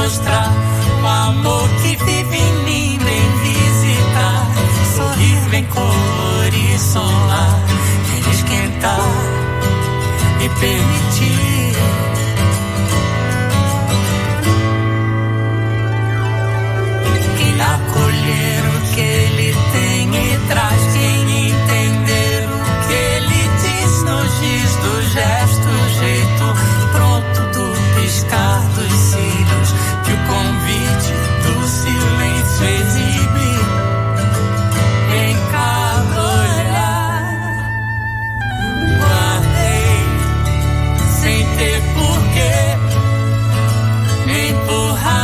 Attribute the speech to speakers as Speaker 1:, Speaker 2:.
Speaker 1: mostrar o amor que vive em mim, vem visitar, sorrir, vem colorir, solar, vem esquentar e permitir. Quem acolher o que ele tem e traz, quem entender o que ele diz, nos diz do gesto, jeito pronto do piscar dos cílios, que o convite do silêncio exibe em cada olhar. Guardei sem ter porquê, empurrar